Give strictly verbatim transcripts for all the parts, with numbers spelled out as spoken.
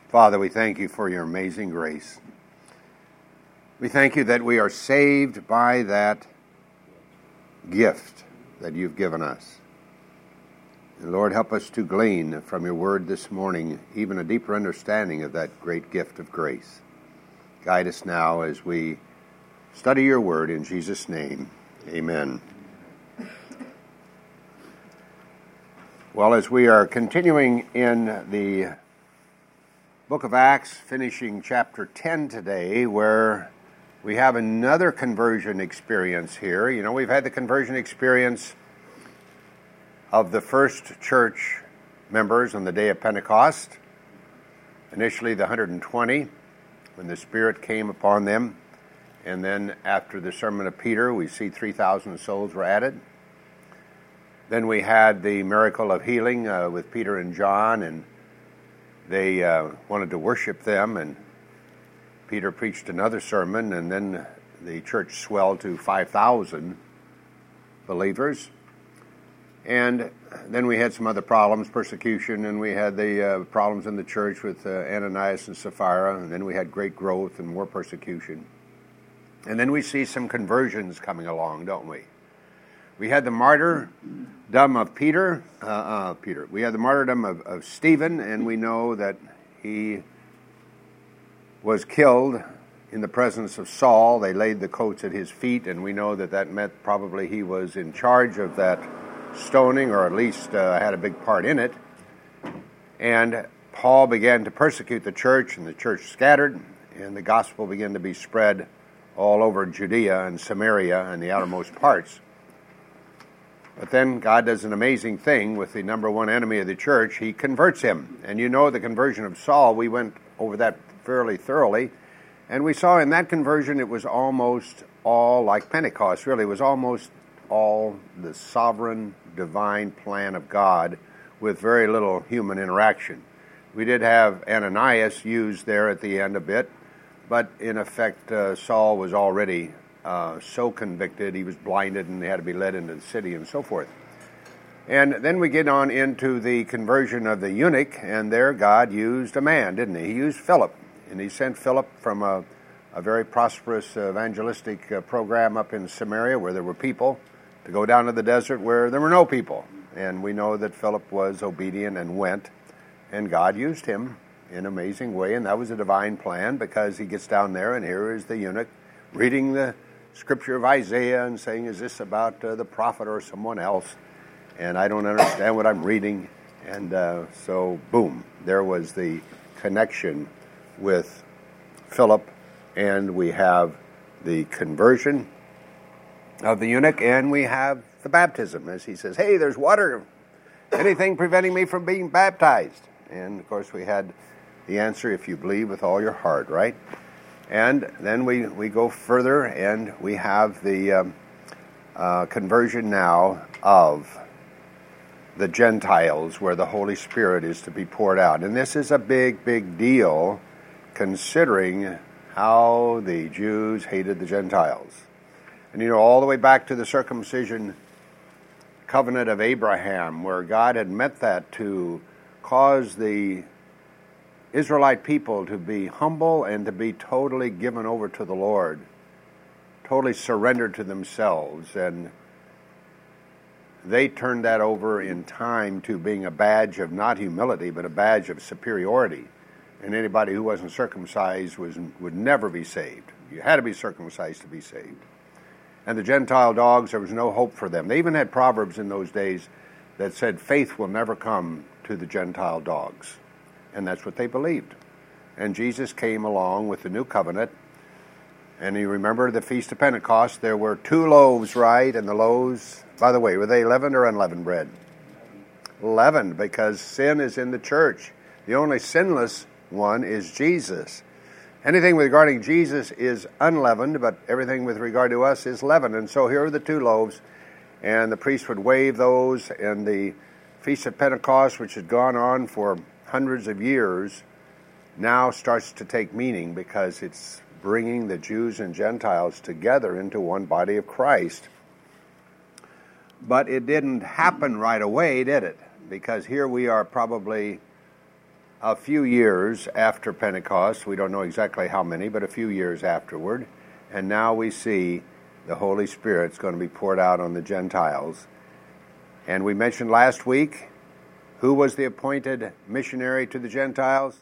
Father, we thank you for your amazing grace. We thank you that we are saved by that gift that you've given us. And Lord, help us to glean from your word this morning even a deeper understanding of that great gift of grace. Guide us now as we study your word in Jesus' name. Amen. Well, as we are continuing in the book of Acts, finishing chapter ten today, where we have another conversion experience here. You know, we've had the conversion experience of the first church members on the day of Pentecost, initially the one hundred twenty, when the Spirit came upon them. And then after the sermon of Peter, we see three thousand souls were added. Then we had the miracle of healing uh, with Peter and John, and they uh, wanted to worship them, and Peter preached another sermon, and then the church swelled to five thousand believers. And then we had some other problems, persecution, and we had the uh, problems in the church with uh, Ananias and Sapphira, and then we had great growth and more persecution. And then we see some conversions coming along, don't we? We had the martyrdom of Peter, uh, uh, Peter. We had the martyrdom of, of Stephen, and we know that he was killed in the presence of Saul. They laid the coats at his feet, and we know that that meant probably he was in charge of that stoning, or at least uh, had a big part in it. And Paul began to persecute the church, and the church scattered, and the gospel began to be spread all over Judea and Samaria and the outermost parts. But then God does an amazing thing with the number one enemy of the church. He converts him. And you know the conversion of Saul, we went over that fairly thoroughly. And we saw in that conversion it was almost all like Pentecost, really. It was almost all the sovereign, divine plan of God with very little human interaction. We did have Ananias used there at the end a bit, but in effect uh, Saul was already Uh, so convicted, he was blinded and he had to be led into the city and so forth. And then we get on into the conversion of the eunuch, and there God used a man, didn't he? He used Philip, and he sent Philip from a, a very prosperous evangelistic uh, program up in Samaria where there were people to go down to the desert where there were no people. And we know that Philip was obedient and went, and God used him in an amazing way, and that was a divine plan, because he gets down there and here is the eunuch reading the scripture of Isaiah and saying, is this about uh, the prophet or someone else? And I don't understand what I'm reading. And uh, so, boom, there was the connection with Philip, and we have the conversion of the eunuch, and we have the baptism, as he says, hey, there's water. Anything preventing me from being baptized? And, of course, we had the answer, if you believe with all your heart, right? And then we, we go further, and we have the um, uh, conversion now of the Gentiles, where the Holy Spirit is to be poured out. And this is a big, big deal, considering how the Jews hated the Gentiles. And you know, all the way back to the circumcision covenant of Abraham, where God had meant that to cause the Israelite people to be humble and to be totally given over to the Lord, totally surrendered to themselves. And they turned that over in time to being a badge of not humility, but a badge of superiority. And anybody who wasn't circumcised was would never be saved. You had to be circumcised to be saved. And the Gentile dogs, there was no hope for them. They even had proverbs in those days that said, faith will never come to the Gentile dogs. And that's what they believed. And Jesus came along with the new covenant. And you remember the Feast of Pentecost, there were two loaves, right? And the loaves, by the way, were they leavened or unleavened bread? Leavened, because sin is in the church. The only sinless one is Jesus. Anything regarding Jesus is unleavened, but everything with regard to us is leavened. And so here are the two loaves, and the priest would wave those, and the Feast of Pentecost, which had gone on for hundreds of years, now starts to take meaning, because it's bringing the Jews and Gentiles together into one body of Christ. But it didn't happen right away, did it? Because here we are probably a few years after Pentecost. We don't know exactly how many, but a few years afterward. And now we see the Holy Spirit's going to be poured out on the Gentiles. And we mentioned last week, who was the appointed missionary to the Gentiles?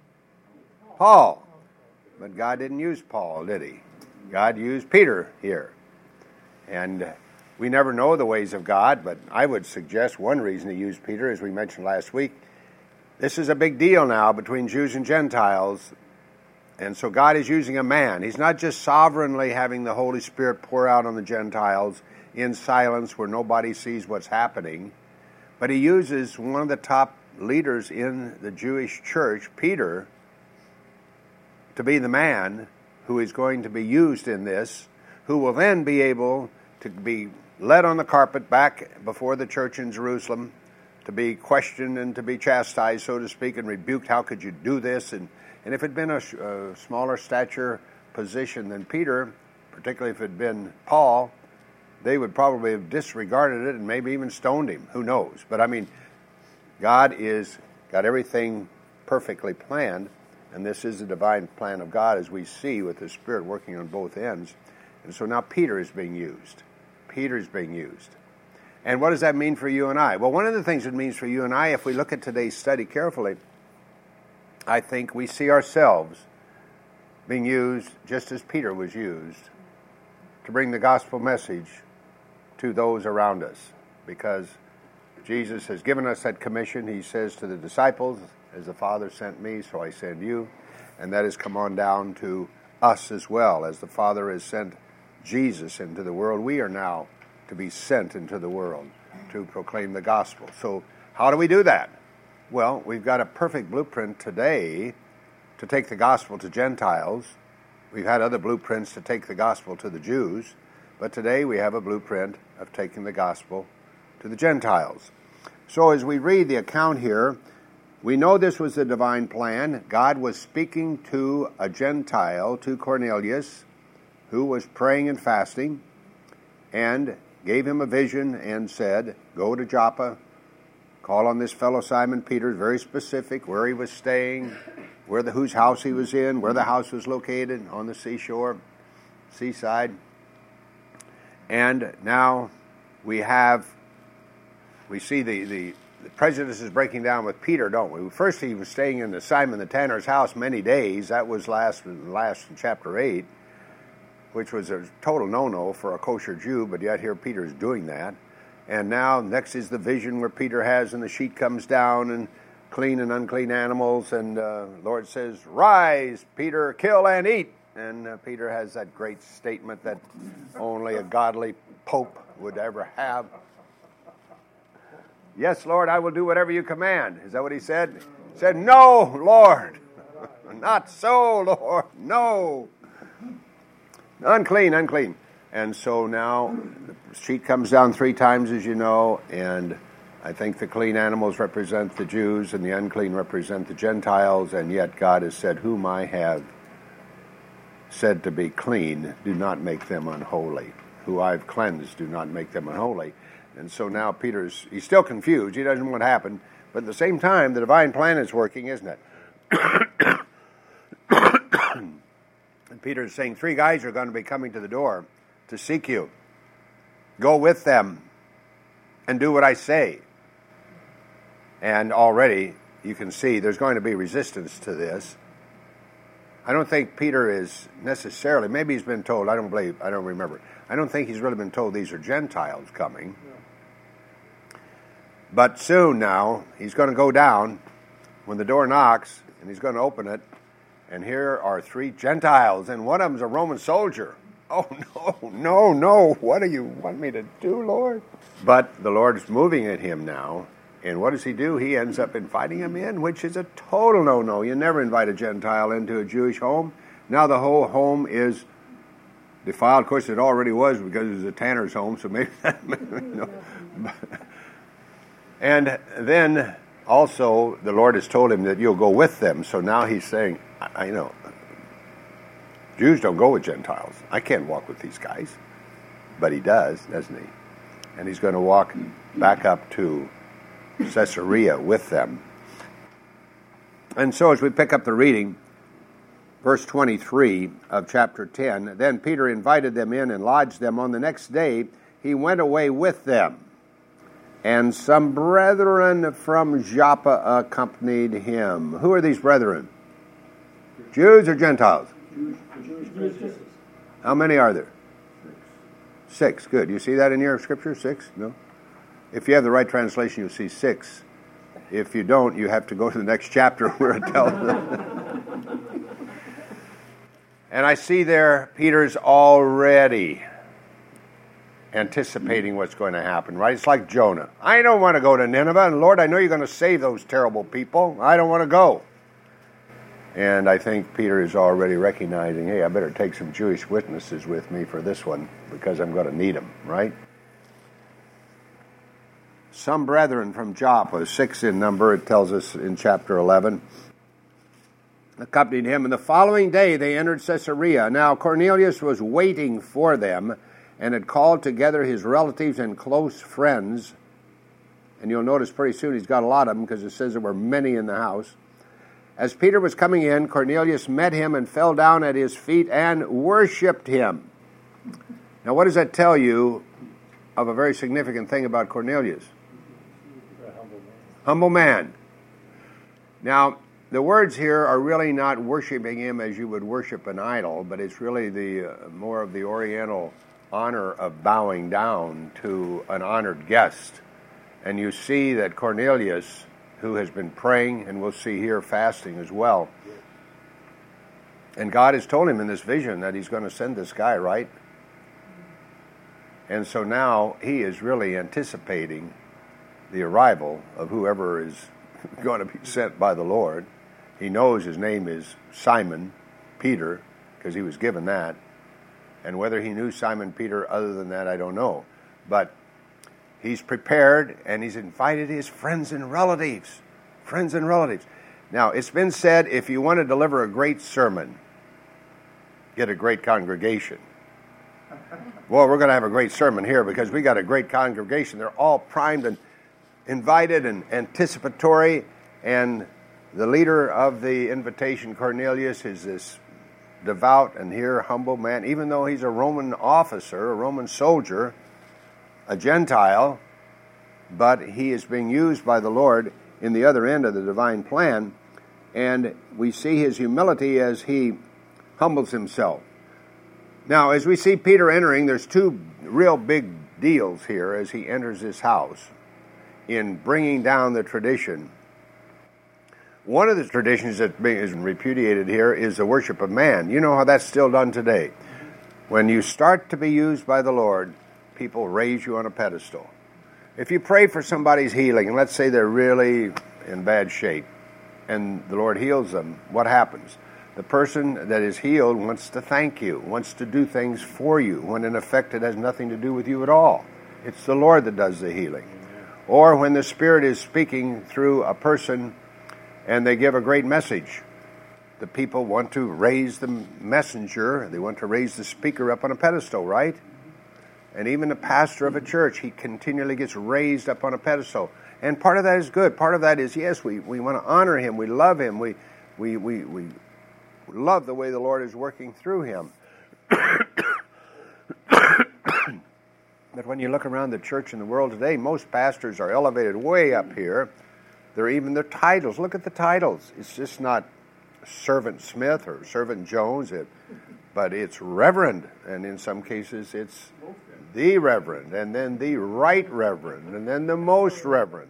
Paul. But God didn't use Paul, did he? God used Peter here. And we never know the ways of God, but I would suggest one reason he used Peter, as we mentioned last week, this is a big deal now between Jews and Gentiles. And so God is using a man. He's not just sovereignly having the Holy Spirit pour out on the Gentiles in silence where nobody sees what's happening, but he uses one of the top leaders in the Jewish church, Peter, to be the man who is going to be used in this, who will then be able to be led on the carpet back before the church in Jerusalem, to be questioned and to be chastised, so to speak, and rebuked. How could you do this? And, and if it had been a, a smaller stature position than Peter, particularly if it had been Paul, they would probably have disregarded it and maybe even stoned him. Who knows? But I mean, God is got everything perfectly planned, and this is the divine plan of God, as we see with the Spirit working on both ends. And so now Peter is being used. Peter is being used. And what does that mean for you and I? Well, one of the things it means for you and I, if we look at today's study carefully, I think we see ourselves being used just as Peter was used to bring the gospel message to those around us. Because Jesus has given us that commission. He says to the disciples, as the Father sent me, so I send you. And that has come on down to us as well. As the Father has sent Jesus into the world, we are now to be sent into the world to proclaim the gospel. So how do we do that? Well, we've got a perfect blueprint today to take the gospel to Gentiles. We've had other blueprints to take the gospel to the Jews, but today we have a blueprint of taking the gospel to the Gentiles. So as we read the account here, we know this was the divine plan. God was speaking to a Gentile, to Cornelius, who was praying and fasting, and gave him a vision and said, go to Joppa, call on this fellow Simon Peter, very specific, where he was staying, where the whose house he was in, where the house was located, on the seashore, seaside. And now we have, we see the, the, the prejudice is breaking down with Peter, don't we? First he was staying in the Simon the tanner's house many days. That was last, last in chapter eight, which was a total no-no for a kosher Jew, but yet here Peter's doing that. And now next is the vision where Peter has, and the sheet comes down, and clean and unclean animals, and uh, Lord says, rise, Peter, kill and eat. And uh, Peter has that great statement that only a godly pope would ever have. Yes, Lord, I will do whatever you command. Is that what he said? He said, no, Lord. Not so, Lord. No. Unclean, unclean. And so now the sheet comes down three times, as you know, and I think the clean animals represent the Jews and the unclean represent the Gentiles, and yet God has said, whom I have said to be clean, do not make them unholy. Who I've cleansed, do not make them unholy. And so now Peter's, he's still confused. He doesn't know what happened. But at the same time, the divine plan is working, isn't it? And Peter's saying, three guys are going to be coming to the door to seek you. Go with them and do what I say. And already you can see there's going to be resistance to this. I don't think Peter is necessarily, maybe he's been told, I don't believe, I don't remember. I don't think he's really been told these are Gentiles coming. But soon now, he's going to go down when the door knocks, and he's going to open it, and here are three Gentiles, and one of them's a Roman soldier. Oh, no, no, no, what do you want me to do, Lord? But the Lord's moving at him now, and what does he do? He ends up inviting him in, which is a total no-no. You never invite a Gentile into a Jewish home. Now the whole home is defiled. Of course, it already was because it was a tanner's home, so maybe that, you know. And then also the Lord has told him that you'll go with them. So now he's saying, I, I know, Jews don't go with Gentiles. I can't walk with these guys. But he does, doesn't he? And he's going to walk back up to Caesarea with them. And so as we pick up the reading, verse twenty-three of chapter ten, then Peter invited them in and lodged them. On the next day he went away with them, and some brethren from Joppa accompanied him. Who are these brethren? Jews or Gentiles? Jews. How many are there? Six. Six, good. You see that in your scripture? Six? No? If you have the right translation, you'll see six. If you don't, you have to go to the next chapter where it tells them. And I see there, Peter's already anticipating what's going to happen, right? It's like Jonah. I don't want to go to Nineveh, and Lord, I know you're going to save those terrible people. I don't want to go. And I think Peter is already recognizing, hey, I better take some Jewish witnesses with me for this one, because I'm going to need them, right? Some brethren from Joppa, six in number, it tells us in chapter eleven, accompanied him, and the following day they entered Caesarea. Now Cornelius was waiting for them, and had called together his relatives and close friends. And you'll notice pretty soon he's got a lot of them, because it says there were many in the house. As Peter was coming in, Cornelius met him and fell down at his feet and worshipped him. Now what does that tell you of a very significant thing about Cornelius? A humble man. Humble man. Now, the words here are really not worshiping him as you would worship an idol, but it's really the uh, more of the Oriental honor of bowing down to an honored guest. And you see that Cornelius, who has been praying, and we'll see here fasting as well, and God has told him in this vision that he's going to send this guy, right? And so now he is really anticipating the arrival of whoever is going to be sent by the Lord. He knows his name is Simon Peter, because he was given that. And whether he knew Simon Peter other than that, I don't know. But he's prepared, and he's invited his friends and relatives. Friends and relatives. Now, it's been said, if you want to deliver a great sermon, get a great congregation. Well, we're going to have a great sermon here because we got a great congregation. They're all primed and invited and anticipatory, and the leader of the invitation, Cornelius, is this devout and here humble man, even though he's a Roman officer, a Roman soldier, a Gentile, but he is being used by the Lord in the other end of the divine plan, and we see his humility as he humbles himself. Now, as we see Peter entering, there's two real big deals here as he enters this house in bringing down the tradition. One of the traditions that is repudiated here is the worship of man. You know how that's still done today. When you start to be used by the Lord, people raise you on a pedestal. If you pray for somebody's healing, and let's say they're really in bad shape, and the Lord heals them, what happens? The person that is healed wants to thank you, wants to do things for you, when in effect it has nothing to do with you at all. It's the Lord that does the healing. Or when the Spirit is speaking through a person and they give a great message, the people want to raise the messenger, they want to raise the speaker up on a pedestal, right? And even the pastor of a church, he continually gets raised up on a pedestal. And part of that is good. Part of that is, yes, we, we want to honor him, we love him, we we we we love the way the Lord is working through him. But when you look around the church in the world today, most pastors are elevated way up here. They're even their titles. Look at the titles. It's just not Servant Smith or Servant Jones, it, but it's Reverend, and in some cases it's the Reverend, and then the Right Reverend, and then the Most Reverend.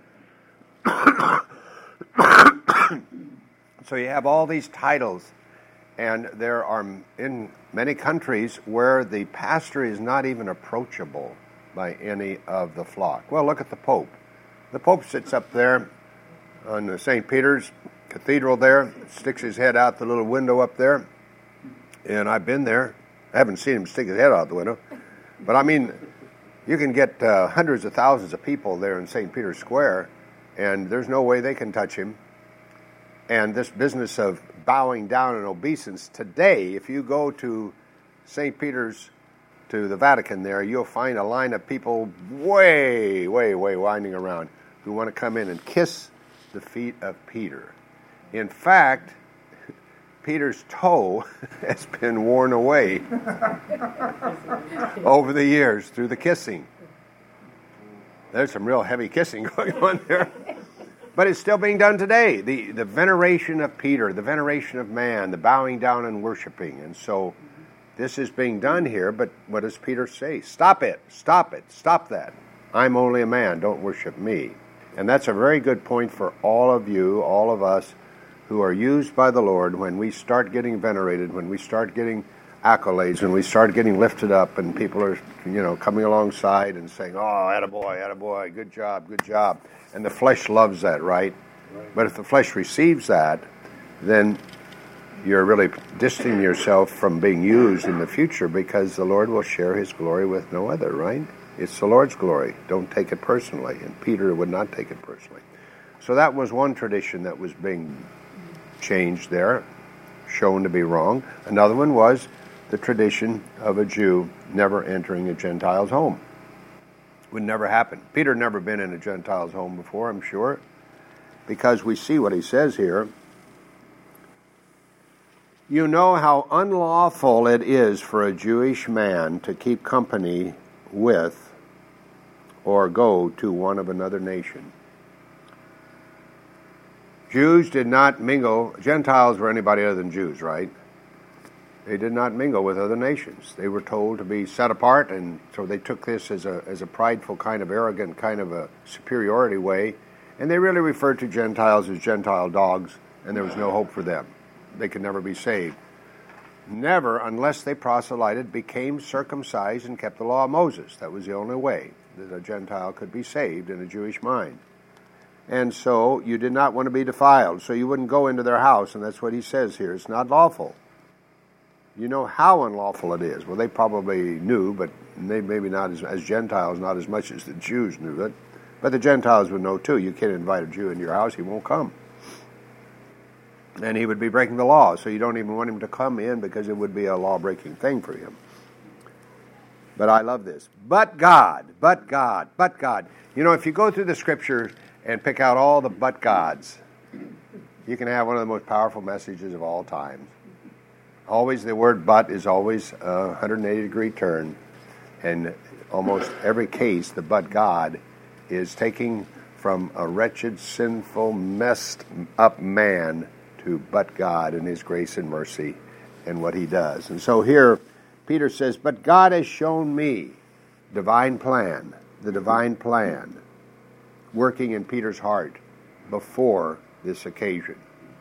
So you have all these titles, and there are in many countries where the pastor is not even approachable by any of the flock. Well, look at the Pope. The Pope sits up there on the Saint Peter's Cathedral there, sticks his head out the little window up there, and I've been there. I haven't seen him stick his head out the window, but I mean, you can get uh, hundreds of thousands of people there in Saint Peter's Square, and there's no way they can touch him. And this business of bowing down and obeisance, today, if you go to Saint Peter's, to the Vatican there, you'll find a line of people way, way, way winding around who want to come in and kiss the feet of Peter. In fact, Peter's toe has been worn away over the years through the kissing. There's some real heavy kissing going on there. But it's still being done today. The the veneration of Peter, the veneration of man, the bowing down and worshiping. And so this is being done here, but what does Peter say? Stop it, stop it, stop that. I'm only a man, don't worship me. And that's a very good point for all of you, all of us, who are used by the Lord. When we start getting venerated, when we start getting accolades, when we start getting lifted up, and people are, you know, coming alongside and saying, oh, attaboy, attaboy, good job, good job. And the flesh loves that, right? right? But if the flesh receives that, then you're really distancing yourself from being used in the future, because the Lord will share his glory with no other, right? It's the Lord's glory. Don't take it personally. And Peter would not take it personally. So that was one tradition that was being changed there, shown to be wrong. Another one was the tradition of a Jew never entering a Gentile's home. Would never happen. Peter had never been in a Gentile's home before, I'm sure, because we see what he says here. You know how unlawful it is for a Jewish man to keep company with or go to one of another nation. Jews did not mingle. Gentiles were anybody other than Jews, right? They did not mingle with other nations. They were told to be set apart, and so they took this as a as a prideful, kind of arrogant, kind of a superiority way, and they really referred to Gentiles as Gentile dogs, and there was no hope for them. They could never be saved. Never, unless they proselyted, became circumcised and kept the law of Moses. That was the only way that a Gentile could be saved in a Jewish mind. And so you did not want to be defiled, so you wouldn't go into their house, and that's what he says here. It's not lawful. You know how unlawful it is. Well, they probably knew, but they maybe not as, as Gentiles, not as much as the Jews knew it. But the Gentiles would know too. You can't invite a Jew into your house, he won't come. And he would be breaking the law, so you don't even want him to come in, because it would be a law-breaking thing for him. But I love this. But God, but God, but God. You know, if you go through the Scripture and pick out all the but gods, you can have one of the most powerful messages of all time. Always the word but is always a one hundred eighty degree turn. And almost every case, the but God is taking from a wretched, sinful, messed up man to but God and his grace and mercy and what he does. And so here, Peter says, but God has shown me divine plan, the divine plan, working in Peter's heart before this occasion.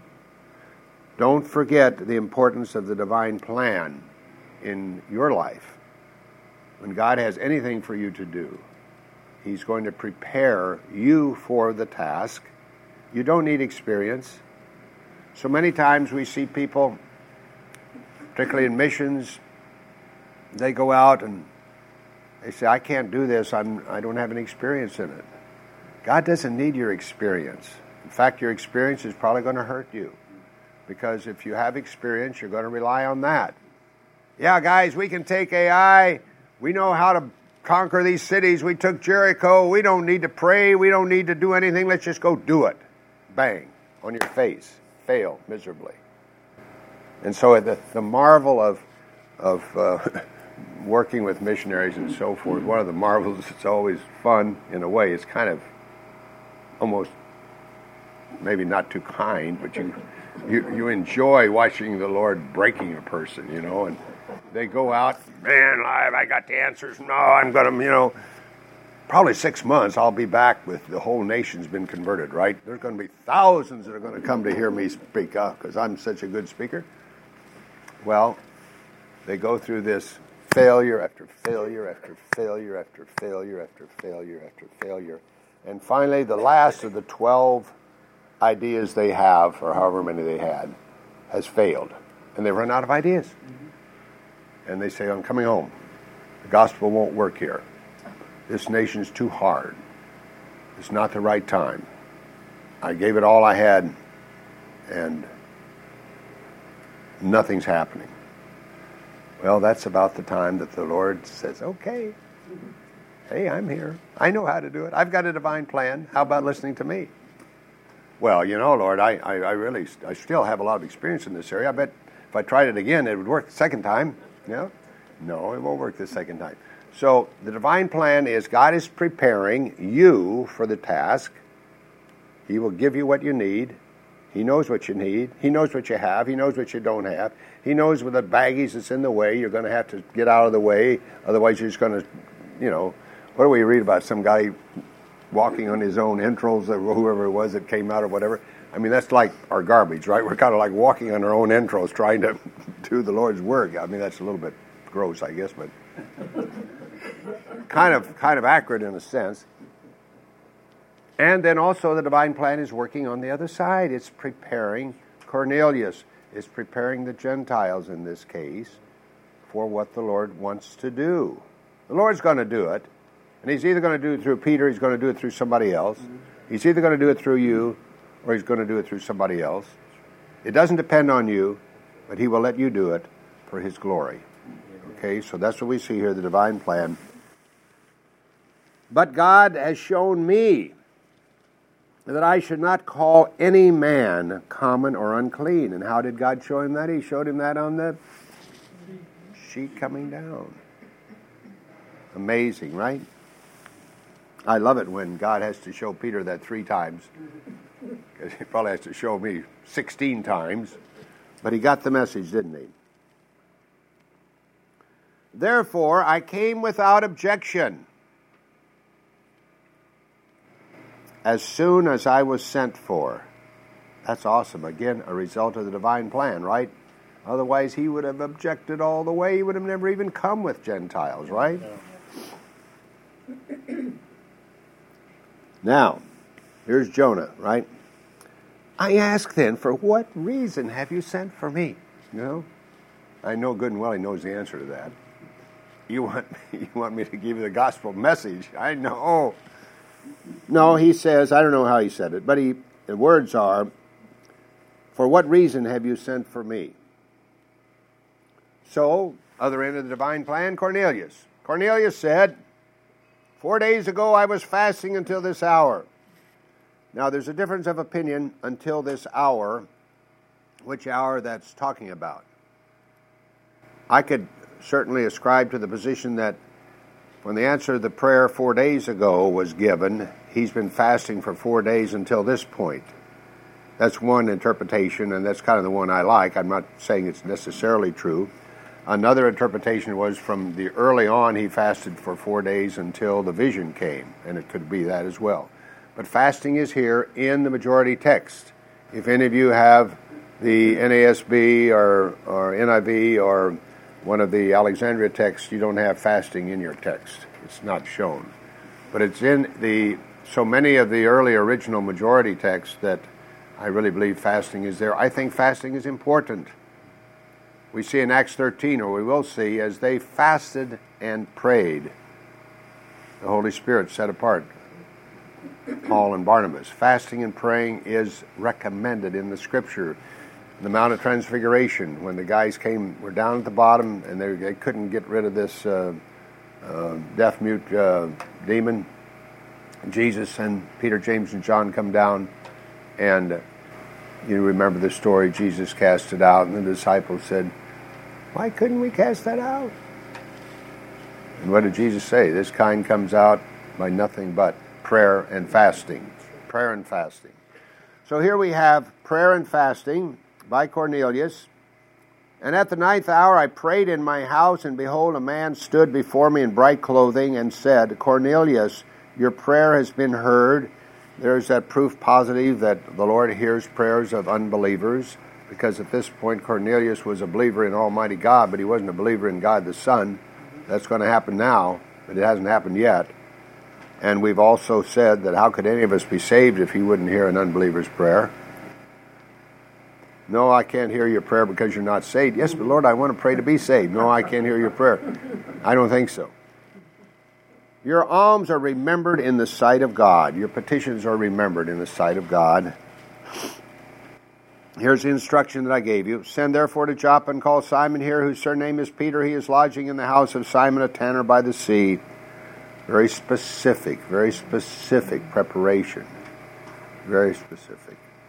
Don't forget the importance of the divine plan in your life. When God has anything for you to do, he's going to prepare you for the task. You don't need experience. So many times we see people, particularly in missions, they go out and they say, I can't do this, I'm, I don't have any experience in it. God doesn't need your experience. In fact, your experience is probably going to hurt you. Because if you have experience, you're going to rely on that. Yeah, guys, we can take A I. We know how to conquer these cities. We took Jericho. We don't need to pray. We don't need to do anything. Let's just go do it. Bang, on your face. Fail miserably. And so the, the marvel of, of uh, working with missionaries and so forth, one of the marvels, it's always fun in a way. It's kind of almost maybe not too kind, but you... You you enjoy watching the Lord breaking a person, you know, and they go out, man, I, I got the answers. No, I'm going to, you know, probably six months I'll be back with the whole nation's been converted, right? There's going to be thousands that are going to come to hear me speak up because I'm such a good speaker. Well, they go through this failure after failure after failure after failure after failure after failure. And finally, the last of the twelve ideas they have, or however many they had, has failed. And they run out of ideas. Mm-hmm. And they say, I'm coming home. The gospel won't work here. This nation's too hard. It's not the right time. I gave it all I had, and nothing's happening. Well, that's about the time that the Lord says, okay, hey, I'm here. I know how to do it. I've got a divine plan. How about listening to me? well, you know, Lord, I, I, I really, I still have a lot of experience in this area. I bet if I tried it again, it would work the second time. Yeah? No, it won't work the second time. So the divine plan is God is preparing you for the task. He will give you what you need. He knows what you need. He knows what you have. He knows what you don't have. He knows with the baggage that's in the way, you're going to have to get out of the way. Otherwise, you're just going to, you know, what do we read about some guy walking on his own entrails, or whoever it was that came out or whatever? I mean, that's like our garbage, right? We're kind of like walking on our own entrails trying to do the Lord's work. I mean, that's a little bit gross, I guess, but kind of kind of accurate in a sense. And then also the divine plan is working on the other side. It's preparing Cornelius. It's preparing the Gentiles in this case for what the Lord wants to do. The Lord's going to do it. And he's either going to do it through Peter, he's going to do it through somebody else. He's either going to do it through you, or he's going to do it through somebody else. It doesn't depend on you, but he will let you do it for his glory. Okay, so that's what we see here, the divine plan. But God has shown me that I should not call any man common or unclean. And how did God show him that? He showed him that on the sheet coming down. Amazing, right? I love it when God has to show Peter that three times. Because he probably has to show me sixteen times. But he got the message, didn't he? Therefore, I came without objection, as soon as I was sent for. That's awesome. Again, a result of the divine plan, right? Otherwise, he would have objected all the way. He would have never even come with Gentiles, right? Now, here's Jonah, right? I ask then, for what reason have you sent for me? You know? I know good and well he knows the answer to that. You want, you want me to give you the gospel message? I know. No, he says, I don't know how he said it, but he, the words are, for what reason have you sent for me? So, other end of the divine plan, Cornelius. Cornelius said, four days ago I was fasting until this hour. Now, there's a difference of opinion until this hour, which hour that's talking about. I could certainly ascribe to the position that when the answer to the prayer four days ago was given, he's been fasting for four days until this point. That's one interpretation, and that's kind of the one I like. I'm not saying it's necessarily true. Another interpretation was from the early on he fasted for four days until the vision came, and it could be that as well. But fasting is here in the majority text. If any of you have the N A S B or, or N I V or one of the Alexandria texts, you don't have fasting in your text. It's not shown. But it's in the so many of the early original majority texts that I really believe fasting is there. I think fasting is important. We see in Acts thirteen, or we will see, as they fasted and prayed, the Holy Spirit set apart Paul and Barnabas. Fasting and praying is recommended in the Scripture. The Mount of Transfiguration, when the guys came, were down at the bottom, and they, they couldn't get rid of this uh, uh, deaf-mute uh, demon. Jesus and Peter, James, and John come down, and uh, you remember the story. Jesus cast it out, and the disciples said, why couldn't we cast that out? And what did Jesus say? This kind comes out by nothing but prayer and fasting. Prayer and fasting. So here we have prayer and fasting by Cornelius. And at the ninth hour I prayed in my house, and behold, a man stood before me in bright clothing and said, Cornelius, your prayer has been heard. There's that proof positive that the Lord hears prayers of unbelievers, because at this point Cornelius was a believer in Almighty God, but he wasn't a believer in God the Son. That's going to happen now, but it hasn't happened yet. And we've also said that how could any of us be saved if he wouldn't hear an unbeliever's prayer? No, I can't hear your prayer because you're not saved. Yes, but Lord, I want to pray to be saved. No, I can't hear your prayer. I don't think so. Your alms are remembered in the sight of God. Your petitions are remembered in the sight of God. Here's the instruction that I gave you. Send therefore to Joppa and call Simon here, whose surname is Peter. He is lodging in the house of Simon a tanner by the sea. Very specific, very specific preparation. Very specific.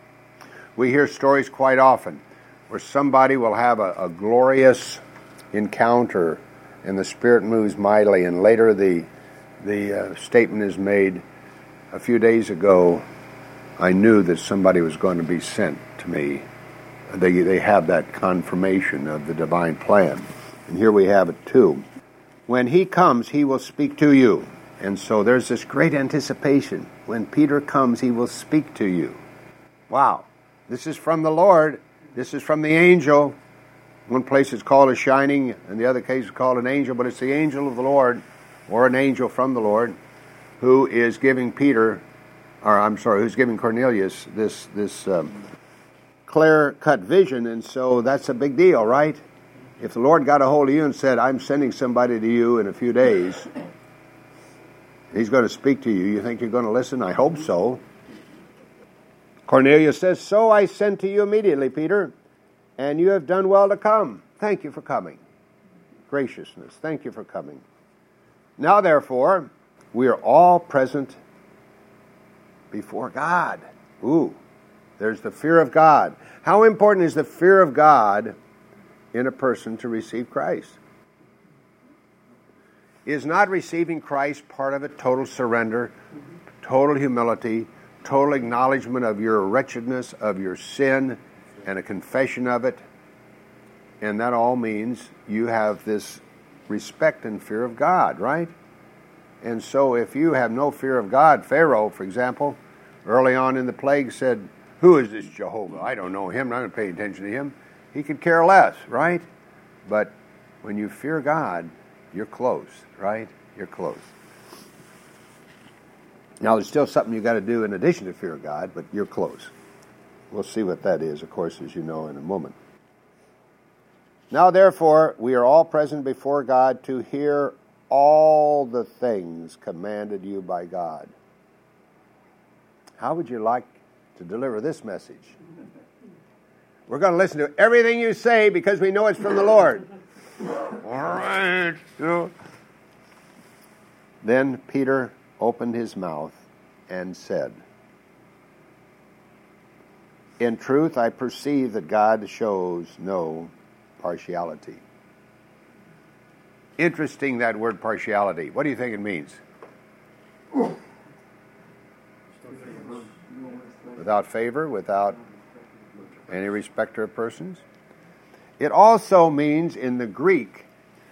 We hear stories quite often where somebody will have a, a glorious encounter and the Spirit moves mightily, and later the the uh, statement is made, a few days ago, I knew that somebody was going to be sent to me. They, they have that confirmation of the divine plan. And here we have it too. When he comes, he will speak to you. And so there's this great anticipation. When Peter comes, he will speak to you. Wow. This is from the Lord. This is from the angel. One place it's called a shining, and the other case is called an angel, but it's the angel of the Lord, or an angel from the Lord, who is giving Peter, or I'm sorry, who's giving Cornelius this this um, clear-cut vision. And so that's a big deal, right? If the Lord got a hold of you and said, I'm sending somebody to you in a few days, he's going to speak to you. You think you're going to listen? I hope so. Cornelius says, so I sent to you immediately, Peter, and you have done well to come. Thank you for coming. Graciousness. Thank you for coming. Now, therefore, we are all present before God. Ooh, there's the fear of God. How important is the fear of God in a person to receive Christ? Is not receiving Christ part of it total surrender, total humility, total acknowledgement of your wretchedness, of your sin, and a confession of it? And that all means you have this respect and fear of God, right? And so if you have no fear of God, Pharaoh, for example, early on in the plague said, who is this Jehovah? I don't know him. I'm not paying attention to him. He could care less, right? But when you fear God, you're close, right? You're close. Now, there's still something you've got to do in addition to fear God, but you're close. We'll see what that is, of course, as you know, in a moment. Now, therefore, we are all present before God to hear all the things commanded you by God. How would you like to deliver this message? We're going to listen to everything you say because we know it's from the Lord. All right. You know. Then Peter opened his mouth and said, in truth, I perceive that God shows no partiality. Interesting, that word partiality. What do you think it means? Without favor, without any respecter of persons. It also means in the Greek,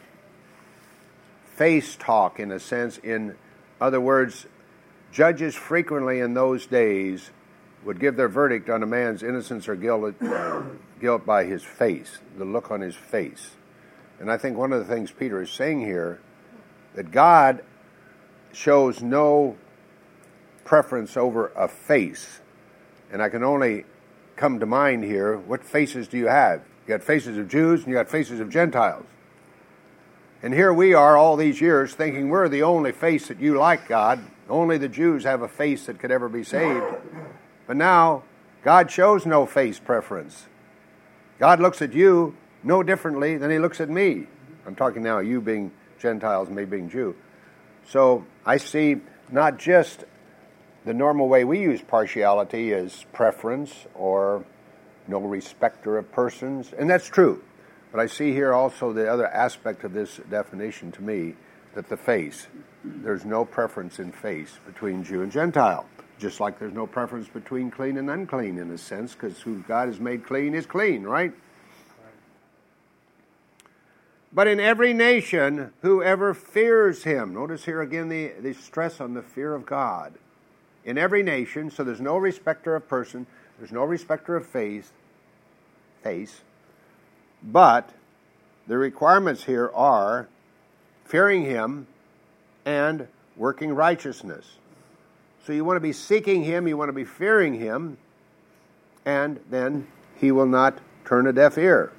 face talk in a sense. In other words, judges frequently in those days would give their verdict on a man's innocence or guilt, uh, guilt by his face, the look on his face. And I think one of the things Peter is saying here, that God shows no preference over a face. And I can only come to mind here, what faces do you have? You got faces of Jews and you got faces of Gentiles. And here we are all these years thinking we're the only face that you like, God. Only the Jews have a face that could ever be saved. But now, God shows no face preference. God looks at you no differently than he looks at me. I'm talking now, you being Gentiles and me being Jew. So I see not just the normal way we use partiality as preference or no respecter of persons, and that's true. But I see here also the other aspect of this definition to me, that the face, there's no preference in face between Jew and Gentile. Just like there's no preference between clean and unclean in a sense, because who God has made clean is clean, right? But in every nation, whoever fears him, notice here again the, the stress on the fear of God. In every nation, so there's no respecter of person, there's no respecter of face, face, but the requirements here are fearing him and working righteousness. So you want to be seeking him, you want to be fearing him, and then he will not turn a deaf ear.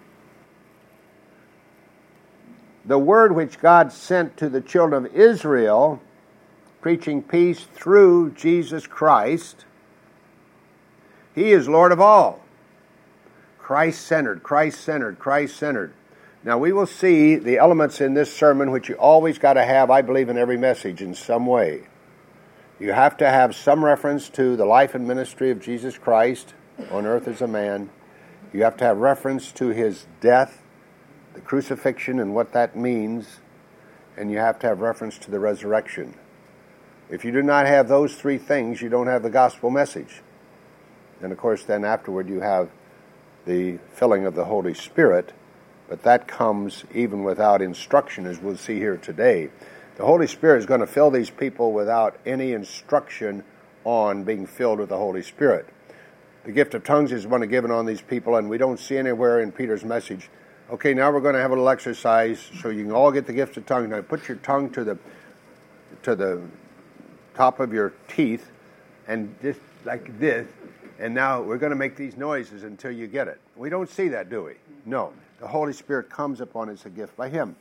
The word which God sent to the children of Israel, preaching peace through Jesus Christ, he is Lord of all. Christ-centered, Christ-centered, Christ-centered. Now we will see the elements in this sermon which you always got to have, I believe, in every message in some way. You have to have some reference to the life and ministry of Jesus Christ. on earth as a man. You have to have reference to his death, the crucifixion and what that means, and you have to have reference to the resurrection. If you do not have those three things, you don't have the gospel message. And of course, then afterward you have the filling of the Holy Spirit, but that comes even without instruction, as we'll see here today. The Holy Spirit is going to fill these people without any instruction on being filled with the Holy Spirit. The gift of tongues is one given on these people, and we don't see anywhere in Peter's message, okay, now we're going to have a little exercise so you can all get the gift of tongues. Now put your tongue to the to the top of your teeth and just like this, and now we're going to make these noises until you get it. We don't see that, do we? No. The Holy Spirit comes upon us, a gift by Him.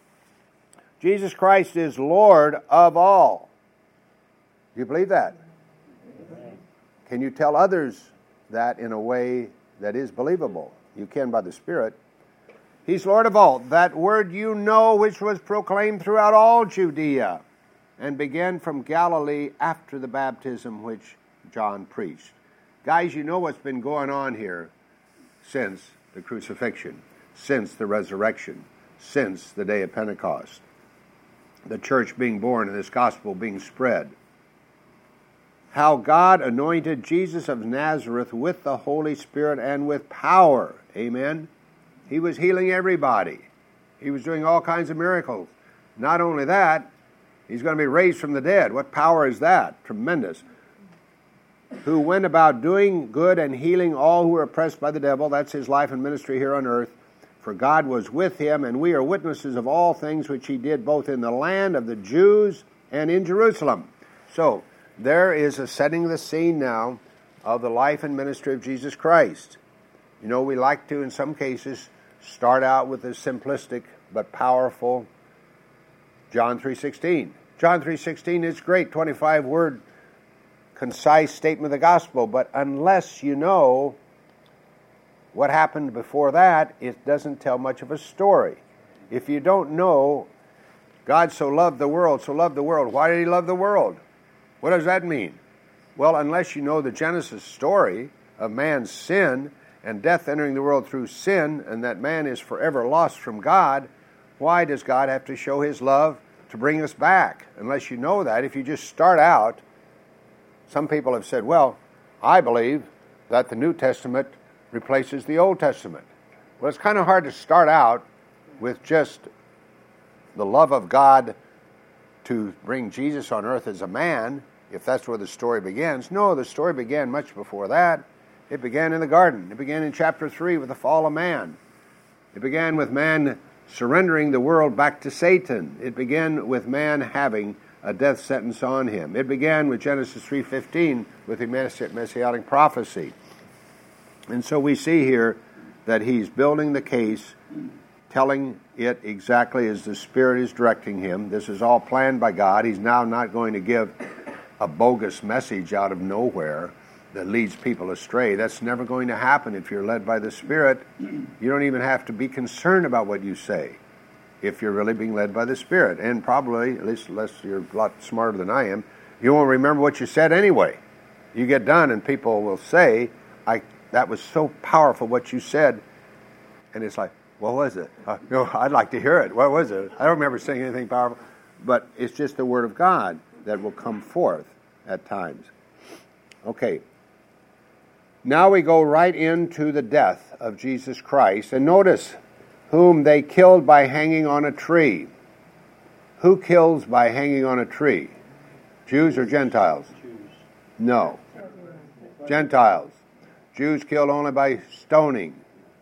Jesus Christ is Lord of all. Do you believe that? Amen. Can you tell others that in a way that is believable? You can by the Spirit. He's Lord of all. That word you know, which was proclaimed throughout all Judea and began from Galilee after the baptism which John preached. Guys, you know what's been going on here since the crucifixion, since the resurrection, since the day of Pentecost. The church being born and this gospel being spread. How God anointed Jesus of Nazareth with the Holy Spirit and with power. Amen. He was healing everybody. He was doing all kinds of miracles. Not only that, He's going to be raised from the dead. What power is that? Tremendous. Who went about doing good and healing all who were oppressed by the devil. That's His life and ministry here on earth. For God was with Him, and we are witnesses of all things which He did, both in the land of the Jews and in Jerusalem. So, there is a setting the scene now of the life and ministry of Jesus Christ. You know, we like to, in some cases, start out with a simplistic but powerful John three sixteen. John three sixteen is great, twenty-five word, concise statement of the gospel, but unless you know what happened before that, it doesn't tell much of a story. If you don't know, God so loved the world, so loved the world. Why did He love the world? What does that mean? Well, unless you know the Genesis story of man's sin and death entering the world through sin, and that man is forever lost from God, why does God have to show His love to bring us back? Unless you know that, if you just start out, some people have said, well, I believe that the New Testament replaces the Old Testament. Well, it's kind of hard to start out with just the love of God to bring Jesus on earth as a man, if that's where the story begins. No, the story began much before that. It began in the garden. It began in chapter three with the fall of man. It began with man surrendering the world back to Satan. It began with man having a death sentence on him. It began with Genesis three fifteen with the messianic prophecy. And so we see here that He's building the case, telling it exactly as the Spirit is directing Him. This is all planned by God. He's now not going to give a bogus message out of nowhere that leads people astray. That's never going to happen if you're led by the Spirit. You don't even have to be concerned about what you say if you're really being led by the Spirit. And probably, at least unless you're a lot smarter than I am, you won't remember what you said anyway. You get done and people will say, I that was so powerful what you said. And it's like, what was it? Uh, you know, I'd like to hear it. What was it? I don't remember saying anything powerful. But it's just the Word of God that will come forth at times. Okay. Now we go right into the death of Jesus Christ. And notice, whom they killed by hanging on a tree. Who kills by hanging on a tree? Jews or Gentiles? No. Gentiles. Jews killed only by stoning.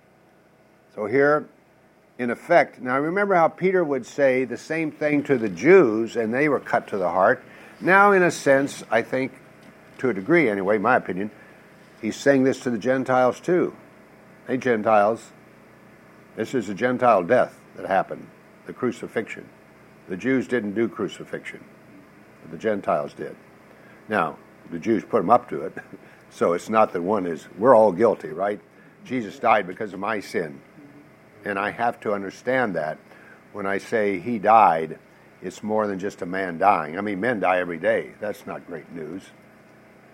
So here, in effect, now remember how Peter would say the same thing to the Jews, and they were cut to the heart. Now, in a sense, I think, to a degree anyway, my opinion, he's saying this to the Gentiles too. Hey, Gentiles, this is a Gentile death that happened, the crucifixion. The Jews didn't do crucifixion, but the Gentiles did. Now, the Jews put them up to it, so it's not that one is, we're all guilty, right? Jesus died because of my sin. And I have to understand that when I say He died, it's more than just a man dying. I mean, men die every day. That's not great news.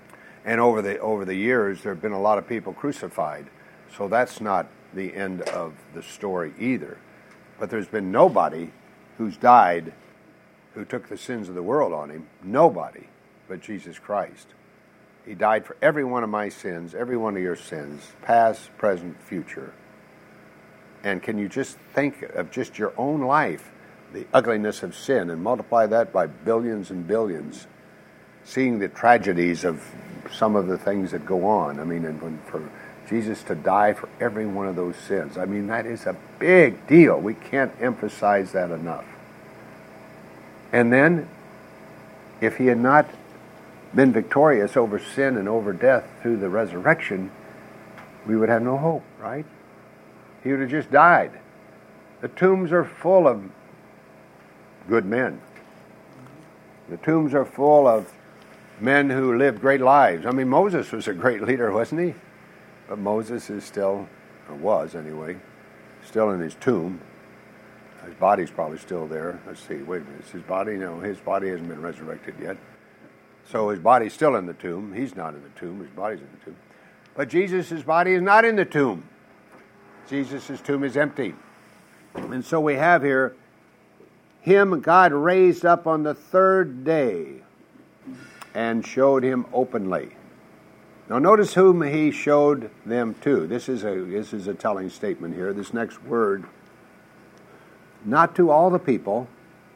And over the over the years, there have been a lot of people crucified. So that's not the end of the story either. But there's been nobody who's died who took the sins of the world on him. Nobody but Jesus Christ. He died for every one of my sins, every one of your sins, past, present, future. And can you just think of just your own life, the ugliness of sin, and multiply that by billions and billions, seeing the tragedies of some of the things that go on. I mean, and when for Jesus to die for every one of those sins, I mean, that is a big deal. We can't emphasize that enough. And then, if he had not been victorious over sin and over death through the resurrection, we would have no hope, right? He would have just died. The tombs are full of good men. The tombs are full of men who lived great lives. I mean, Moses was a great leader, wasn't he? But Moses is still, or was anyway, still in his tomb. His body's probably still there. Let's see, wait a minute. Is his body? No, his body hasn't been resurrected yet. So his body's still in the tomb. He's not in the tomb. His body's in the tomb. But Jesus' body is not in the tomb. Jesus' tomb is empty. And so we have here, him God raised up on the third day and showed him openly. Now notice whom he showed them to. This is a this is a telling statement here. This next word, not to all the people,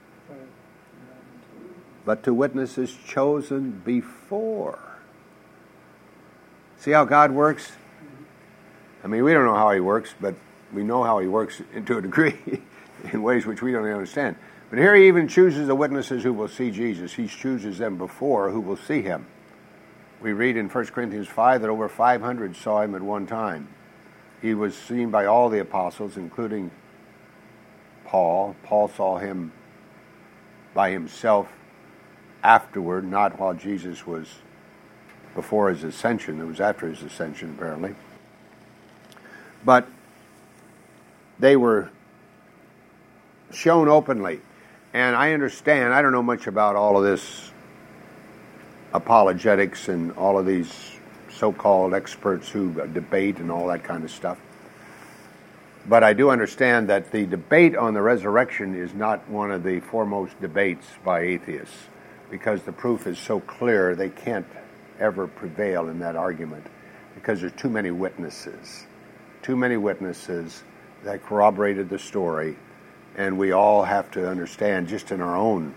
but to witnesses chosen before. See how God works? I mean, we don't know how he works, but we know how he works to a degree in ways which we don't even understand. But here he even chooses the witnesses who will see Jesus. He chooses them before who will see him. We read in First Corinthians five that over five hundred saw him at one time. He was seen by all the apostles, including Paul. Paul saw him by himself afterward, not while Jesus was before his ascension. It was after his ascension, apparently. But they were shown openly. And I understand, I don't know much about all of this apologetics and all of these so-called experts who debate and all that kind of stuff. But I do understand that the debate on the resurrection is not one of the foremost debates by atheists, because the proof is so clear they can't ever prevail in that argument, because there's too many witnesses. Too many witnesses that corroborated the story, and we all have to understand just in our own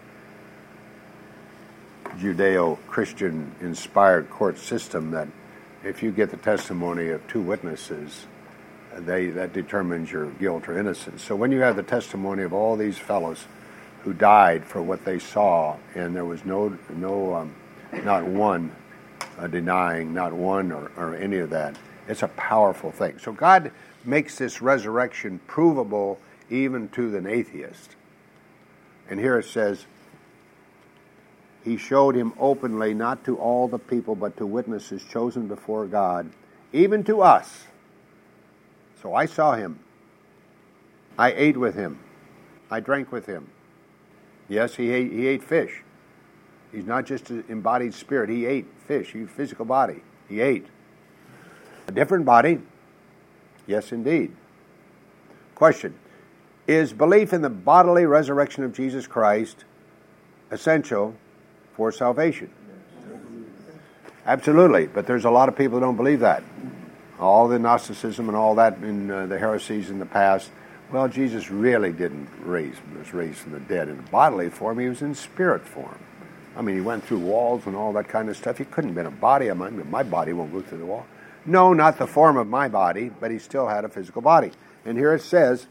Judeo-Christian inspired court system that if you get the testimony of two witnesses, they that determines your guilt or innocence. So when you have the testimony of all these fellows who died for what they saw, and there was no no um, not one uh, denying, not one or, or any of that, it's a powerful thing. So God makes this resurrection provable even to an atheist. And here it says, he showed him openly, not to all the people, but to witnesses chosen before God, even to us. So I saw him. I ate with him. I drank with him. Yes, he ate, he ate fish. He's not just an embodied spirit. He ate fish. He's a physical body. He ate. A different body? Yes, indeed. Question. Is belief in the bodily resurrection of Jesus Christ essential for salvation? Absolutely, but there's a lot of people who don't believe that. All the Gnosticism and all that in uh, the heresies in the past, well, Jesus really didn't raise, was raised from the dead in bodily form. He was in spirit form. I mean, he went through walls and all that kind of stuff. He couldn't have been a body. I mean, my body won't go through the wall. No, not the form of my body, but he still had a physical body. And here it says,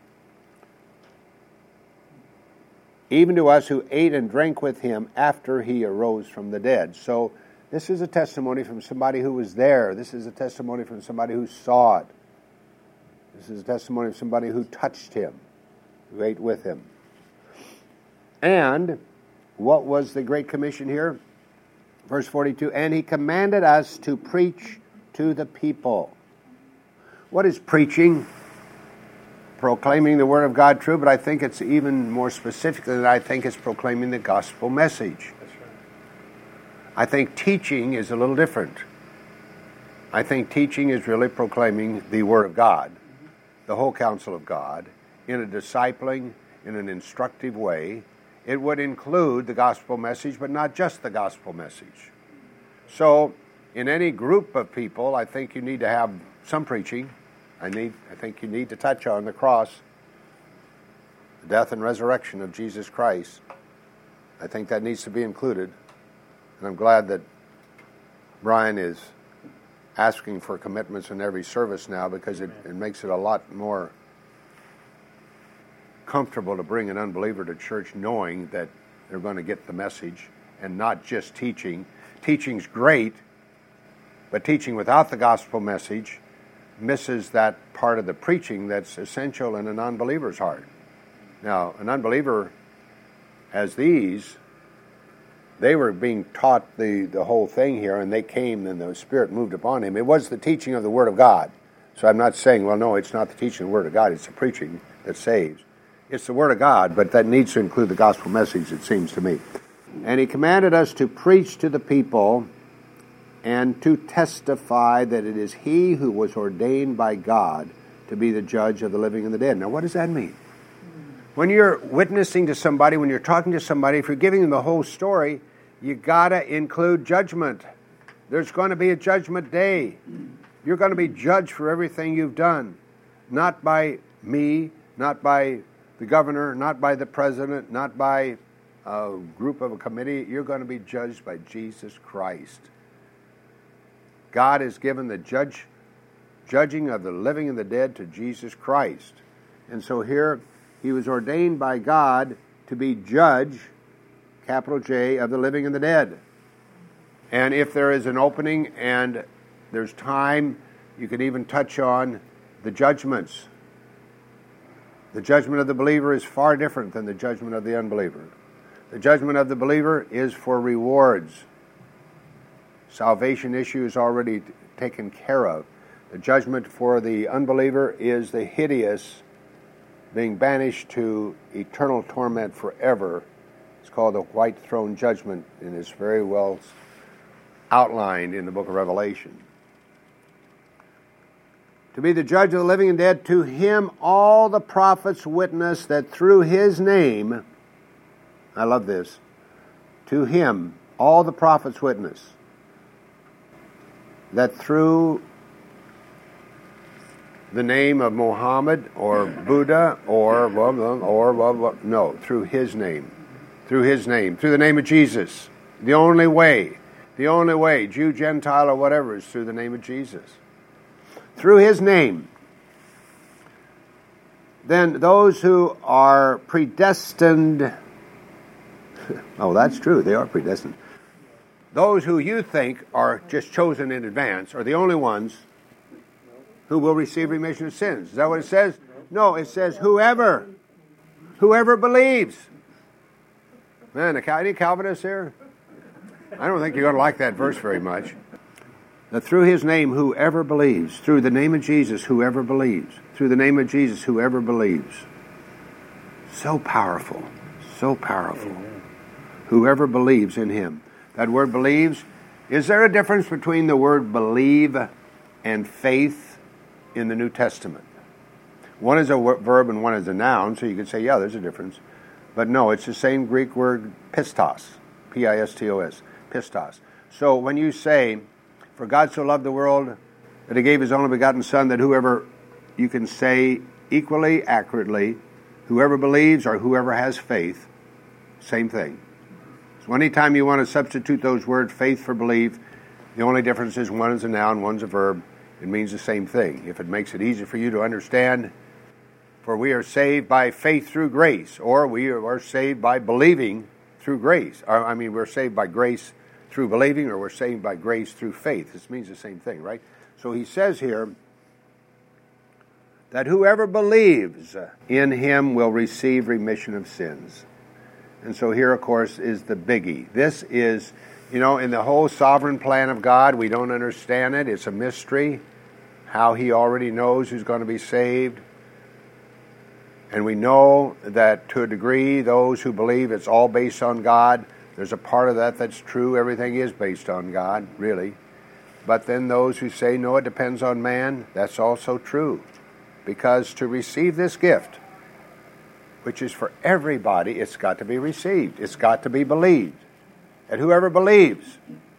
even to us who ate and drank with him after he arose from the dead. So this is a testimony from somebody who was there. This is a testimony from somebody who saw it. This is a testimony of somebody who touched him, who ate with him. And what was the Great Commission here? Verse forty-two, and he commanded us to preach to the people. What is preaching? Proclaiming the Word of God true, but I think it's even more specific than that. I think it's proclaiming the gospel message. That's right. I think teaching is a little different. I think teaching is really proclaiming the Word of God, the whole counsel of God, in a discipling, in an instructive way. It would include the gospel message, but not just the gospel message. So, in any group of people, I think you need to have some preaching. I need, I think you need to touch on the cross, the death and resurrection of Jesus Christ. I think that needs to be included. And I'm glad that Brian is asking for commitments in every service now, because it, it makes it a lot more comfortable to bring an unbeliever to church knowing that they're going to get the message and not just teaching. Teaching's great, but teaching without the gospel message misses that part of the preaching that's essential in an unbeliever's heart. Now, an unbeliever, as these, they were being taught the, the whole thing here, and they came and the Spirit moved upon him. It was the teaching of the Word of God. So I'm not saying, well, no, it's not the teaching of the Word of God, it's the preaching that saves. It's the Word of God, but that needs to include the gospel message, it seems to me. And he commanded us to preach to the people and to testify that it is he who was ordained by God to be the judge of the living and the dead. Now, what does that mean? When you're witnessing to somebody, when you're talking to somebody, if you're giving them the whole story, you got to include judgment. There's going to be a judgment day. You're going to be judged for everything you've done. Not by me, not by the governor, not by the president, not by a group of a committee. You're going to be judged by Jesus Christ. God has given the judge, judging of the living and the dead to Jesus Christ. And so here, he was ordained by God to be judge, capital J, of the living and the dead. And if there is an opening and there's time, you can even touch on the judgments. The judgment of the believer is far different than the judgment of the unbeliever. The judgment of the believer is for rewards. Salvation issue is already t- taken care of. The judgment for the unbeliever is the hideous, being banished to eternal torment forever. It's called the white throne judgment, and it's very well outlined in the book of Revelation. To be the judge of the living and dead, to him all the prophets witness that through his name, I love this, to him all the prophets witness that through the name of Muhammad or Buddha or, or, or, no, through his name, through his name, through the name of Jesus. The only way, the only way, Jew, Gentile, or whatever, is through the name of Jesus. Through his name. Then those who are predestined, oh, that's true, they are predestined. Those who you think are just chosen in advance are the only ones who will receive remission of sins. Is that what it says? No, it says whoever. Whoever believes. Man, any Calvinists here? I don't think you're going to like that verse very much. That through his name, whoever believes. Through the name of Jesus, whoever believes. Through the name of Jesus, whoever believes. So powerful. So powerful. Amen. Whoever believes in him. That word believes, is there a difference between the word believe and faith in the New Testament? One is a verb and one is a noun, so you could say, yeah, there's a difference. But no, it's the same Greek word pistos, P I S T O S, pistos. So when you say, for God so loved the world that he gave his only begotten Son, that whoever, you can say equally accurately, whoever believes or whoever has faith, same thing. So anytime you want to substitute those words, faith for believe, the only difference is one is a noun, one's a verb. It means the same thing. If it makes it easier for you to understand, for we are saved by faith through grace, or we are saved by believing through grace. Or, I mean, we're saved by grace through believing, or we're saved by grace through faith. This means the same thing, right? So he says here that whoever believes in him will receive remission of sins. And so here, of course, is the biggie. This is, you know, in the whole sovereign plan of God, we don't understand it. It's a mystery, how he already knows who's going to be saved. And we know that to a degree, those who believe it's all based on God, There's a part of that that's true. Everything is based on God, really. But then those who say, no, it depends on man, that's also true. Because to receive this gift, which is for everybody, it's got to be received. It's got to be believed. And whoever believes.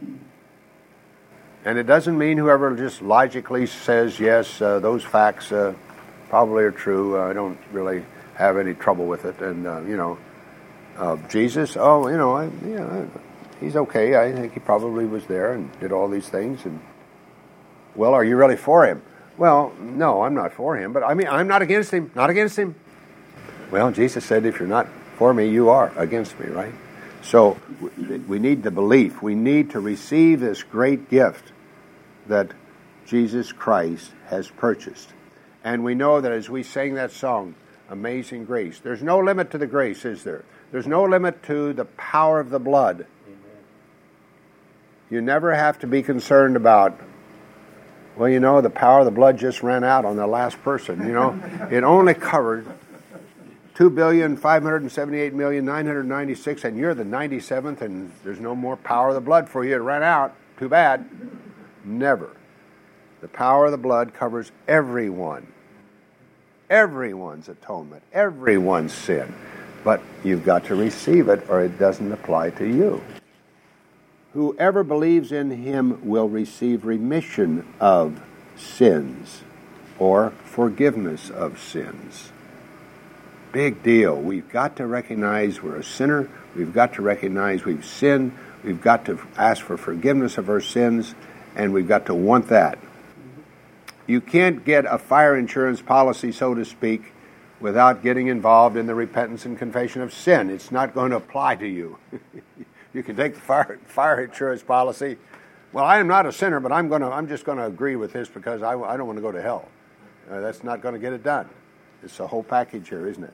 And it doesn't mean whoever just logically says, yes, uh, those facts uh, probably are true. Uh, I don't really have any trouble with it. And, uh, you know, uh, Jesus, oh, you know, I, yeah, he's okay. I think he probably was there and did all these things. And well, are you really for him? Well, no, I'm not for him. But I mean, I'm not against him. Not against him. Well, Jesus said, if you're not for me, you are against me, right? So we need the belief. We need to receive this great gift that Jesus Christ has purchased. And we know that as we sang that song, Amazing Grace, there's no limit to the grace, is there? There's no limit to the power of the blood. Amen. You never have to be concerned about, well, you know, the power of the blood just ran out on the last person. You know, it only covered two billion, five hundred seventy-eight million, nine hundred ninety-six, and you're the ninety-seventh, and there's no more power of the blood for you. It ran out. Too bad. Never. The power of the blood covers everyone. Everyone's atonement. Everyone's sin. But you've got to receive it, or it doesn't apply to you. Whoever believes in him will receive remission of sins, or forgiveness of sins. Big deal. We've got to recognize we're a sinner. We've got to recognize we've sinned. We've got to ask for forgiveness of our sins, and we've got to want that. You can't get a fire insurance policy, so to speak, without getting involved in the repentance and confession of sin. It's not going to apply to you. You can take the fire, fire insurance policy. Well, I am not a sinner, but I'm going to. I'm just going to agree with this because I, I don't want to go to hell. Uh, that's not going to get it done. It's a whole package here, isn't it?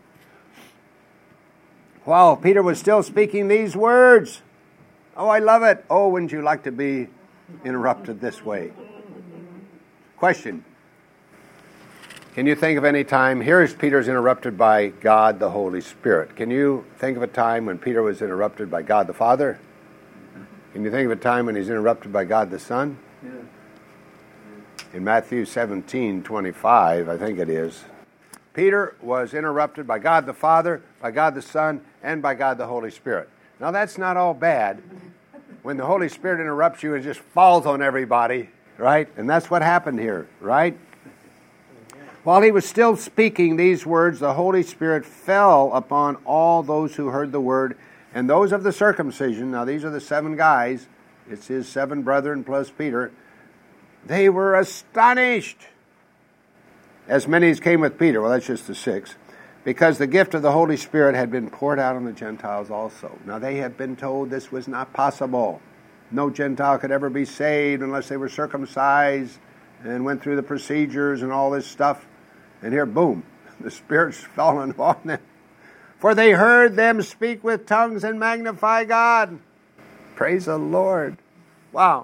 While Peter was still speaking these words, oh, I love it. Oh, wouldn't you like to be interrupted this way? Question. Can you think of any time, here is Peter's interrupted by God the Holy Spirit. Can you think of a time when Peter was interrupted by God the Father? Can you think of a time when he's interrupted by God the Son? Yeah. In Matthew seventeen twenty-five, I think it is, Peter was interrupted by God the Father, by God the Son, and by God the Holy Spirit. Now that's not all bad. When the Holy Spirit interrupts you, it just falls on everybody, right? And that's what happened here, right? While he was still speaking these words, the Holy Spirit fell upon all those who heard the word, and those of the circumcision. Now these are the seven guys. It's his seven brethren plus Peter. They were astonished, as many as came with Peter. Well, that's just the six. Because the gift of the Holy Spirit had been poured out on the Gentiles also. Now they had been told this was not possible. No Gentile could ever be saved unless they were circumcised and went through the procedures and all this stuff. And here, boom, the Spirit's fallen upon them. For they heard them speak with tongues and magnify God. Praise the Lord. Wow.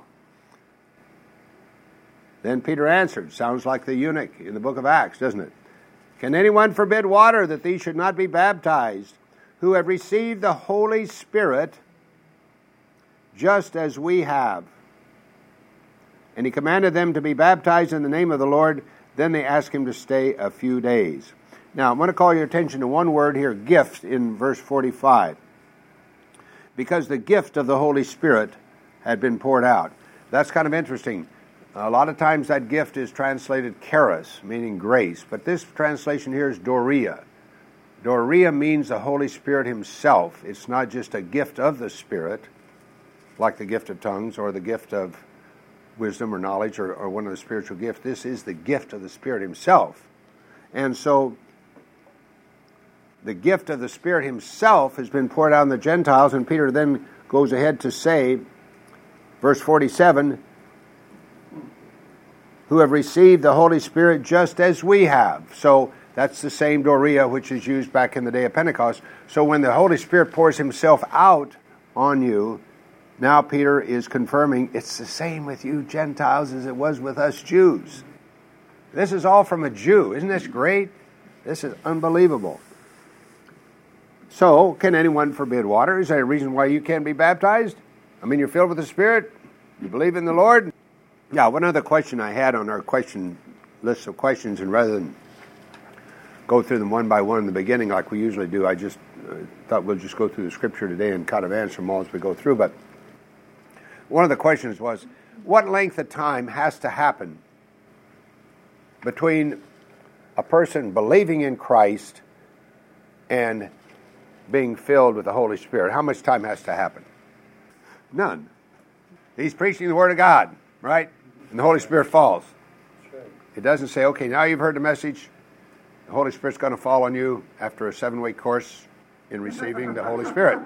Then Peter answered. Sounds like the eunuch in the book of Acts, doesn't it? Can anyone forbid water that these should not be baptized, who have received the Holy Spirit just as we have? And he commanded them to be baptized in the name of the Lord. Then they asked him to stay a few days. Now, I want to call your attention to one word here, gift, in verse forty-five. Because the gift of the Holy Spirit had been poured out. That's kind of interesting. A lot of times that gift is translated charis, meaning grace. But this translation here is doria. Doria means the Holy Spirit himself. It's not just a gift of the Spirit, like the gift of tongues or the gift of wisdom or knowledge or, or one of the spiritual gifts. This is the gift of the Spirit himself. And so the gift of the Spirit himself has been poured out on the Gentiles, and Peter then goes ahead to say, verse forty-seven, who have received the Holy Spirit just as we have. So that's the same doria which is used back in the day of Pentecost. So when the Holy Spirit pours himself out on you, now Peter is confirming it's the same with you Gentiles as it was with us Jews. This is all from a Jew. Isn't this great? This is unbelievable. So, can anyone forbid water? Is there a reason why you can't be baptized? I mean, you're filled with the Spirit? You believe in the Lord? Yeah, one other question I had on our question list of questions, and rather than go through them one by one in the beginning like we usually do, I just uh, thought we'll just go through the Scripture today and kind of answer them all as we go through. But one of the questions was, what length of time has to happen between a person believing in Christ and being filled with the Holy Spirit? How much time has to happen? None. He's preaching the Word of God, right? And the Holy Spirit falls. It doesn't say, okay, now you've heard the message, the Holy Spirit's going to fall on you after a seven-week course in receiving the Holy Spirit.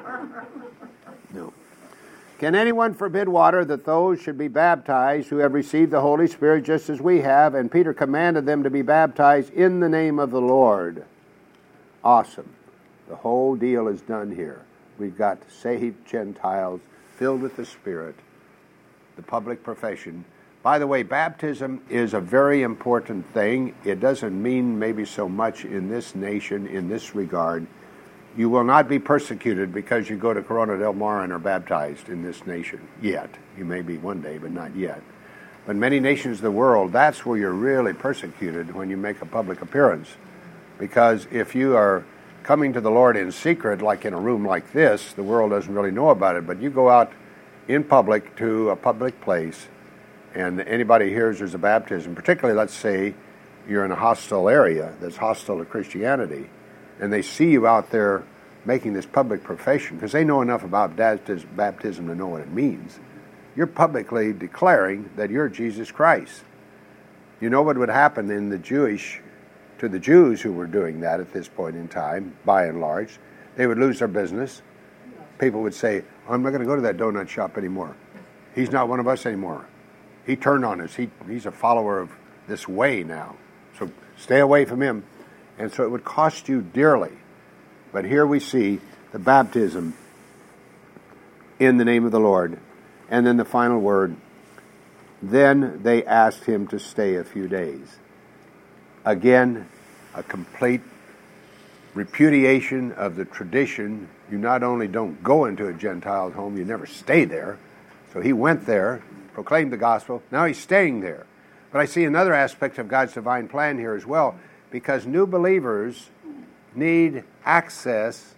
No. Can anyone forbid water that those should be baptized who have received the Holy Spirit just as we have? And Peter commanded them to be baptized in the name of the Lord. Awesome. The whole deal is done here. We've got saved Gentiles filled with the Spirit, the public profession. By the way, baptism is a very important thing. It doesn't mean maybe so much in this nation in this regard. You will not be persecuted because you go to Corona del Mar and are baptized in this nation yet. You may be one day, but not yet. But many nations of the world, that's where you're really persecuted, when you make a public appearance. Because if you are coming to the Lord in secret, like in a room like this, the world doesn't really know about it. But you go out in public to a public place, and anybody hears there's a baptism, particularly, let's say, you're in a hostile area that's hostile to Christianity, and they see you out there making this public profession, because they know enough about baptism to know what it means. You're publicly declaring that you're Jesus Christ. You know what would happen in the Jewish, to the Jews who were doing that at this point in time, by and large? They would lose their business. People would say, I'm not going to go to that donut shop anymore. He's not one of us anymore. He turned on us. He, he's a follower of this way now. So stay away from him. And so it would cost you dearly. But here we see the baptism in the name of the Lord. And then the final word, then they asked him to stay a few days. Again, a complete repudiation of the tradition. You not only don't go into a Gentile's home, you never stay there. So he went there, proclaimed the gospel. Now he's staying there. But I see another aspect of God's divine plan here as well, because new believers need access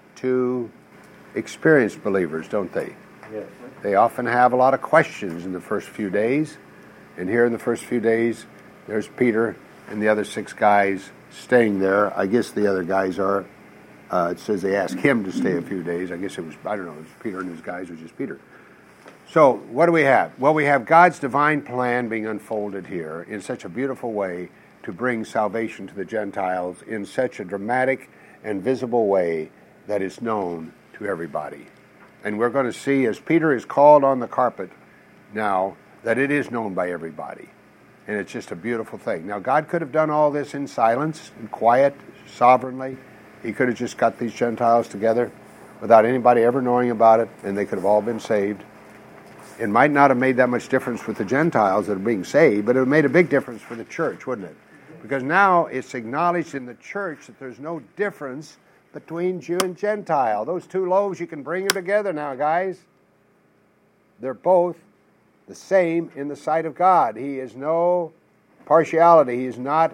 to experienced believers, don't they? Yes. They often have a lot of questions in the first few days. And here in the first few days, there's Peter and the other six guys staying there. I guess the other guys are, uh, it says they asked him to stay a few days. I guess it was, I don't know, it was Peter and his guys, or just Peter. So what do we have? Well, we have God's divine plan being unfolded here in such a beautiful way to bring salvation to the Gentiles in such a dramatic and visible way that is known to everybody. And we're going to see, as Peter is called on the carpet now, that it is known by everybody. And it's just a beautiful thing. Now, God could have done all this in silence, in quiet, sovereignly. He could have just got these Gentiles together without anybody ever knowing about it, and they could have all been saved. It might not have made that much difference with the Gentiles that are being saved, but it made a big difference for the church, wouldn't it? Because now it's acknowledged in the church that there's no difference between Jew and Gentile. Those two loaves, you can bring them together now, guys. They're both the same in the sight of God. He is no partiality. He is not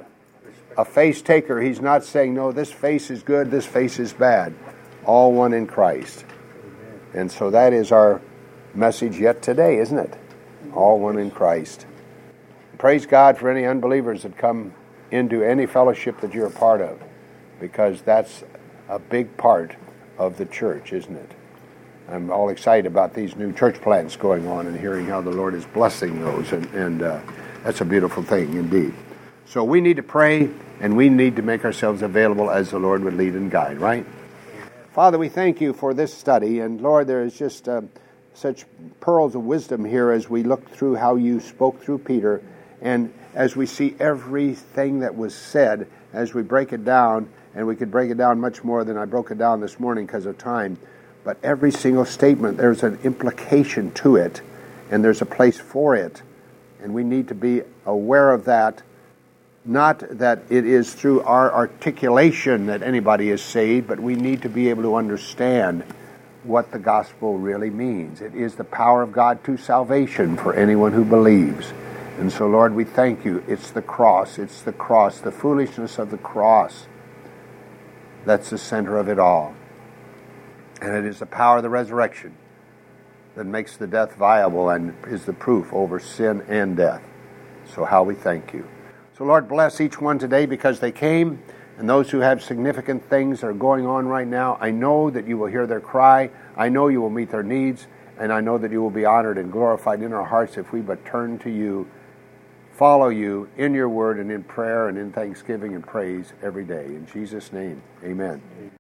a face taker. He's not saying, no, this face is good, this face is bad. All one in Christ. And so that is our message yet today, isn't it? All one in Christ. Praise God for any unbelievers that come into any fellowship that you're a part of, because that's a big part of the church, isn't it? I'm all excited about these new church plants going on and hearing how the Lord is blessing those, and, and uh, that's a beautiful thing indeed. So we need to pray, and we need to make ourselves available as the Lord would lead and guide, right? Father, we thank you for this study, and Lord, there is just uh, such pearls of wisdom here as we look through how you spoke through Peter, and as we see everything that was said, as we break it down, and we could break it down much more than I broke it down this morning because of time, but every single statement, there's an implication to it, and there's a place for it, and we need to be aware of that Not that it is through our articulation that anybody is saved, but we need to be able to understand what the gospel really means. It is the power of God to salvation for anyone who believes. And so, Lord, we thank you. It's the cross. It's the cross, the foolishness of the cross. That's the center of it all. And it is the power of the resurrection that makes the death viable and is the proof over sin and death. So how we thank you. So, Lord, bless each one today because they came, and those who have significant things that are going on right now. I know that you will hear their cry. I know you will meet their needs, and I know that you will be honored and glorified in our hearts if we but turn to you, follow you in your word and in prayer and in thanksgiving and praise every day. In Jesus' name, amen.